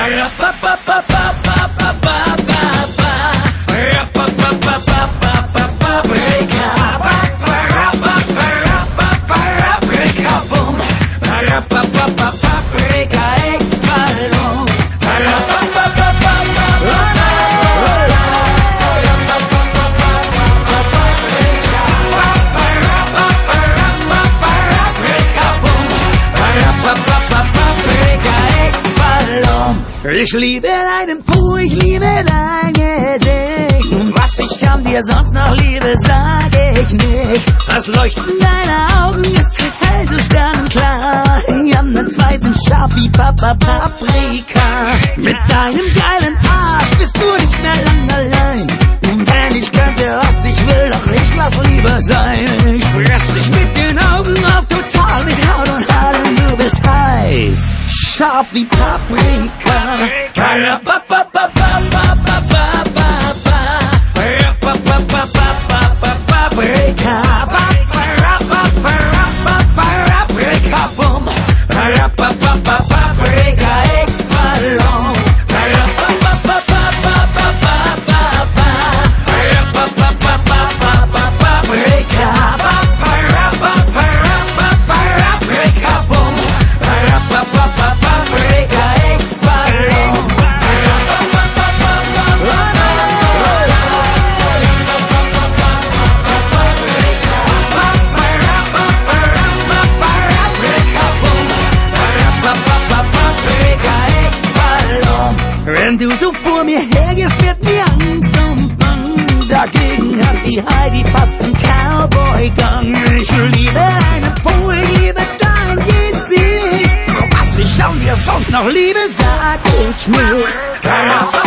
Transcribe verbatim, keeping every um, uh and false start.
Ich liebe deinen Po, ich liebe dein Gesicht. Und was ich an dir sonst noch liebe, sage ich nicht. Das Leuchten deiner Augen ist hell, so sternenklar. Die anderen zwei sind scharf wie Papa Paprika. Mit deinem geilen Arsch bist du nicht mehr lang allein. Und wenn ich könnte, was ich will, doch ich lass lieber sein. Ich fress dich mit den Augen auf, total mit Haut und Haaren, du bist heiß. Scharf wie Paprika. Wenn du so vor mir hergehst, wird mir Angst und Bang. Dagegen hat die Heidi fast einen Cowboy-Gang. Ich liebe deine Po, ich liebe dein Gesicht. Was ich an dir sonst noch liebe, sag ich nicht.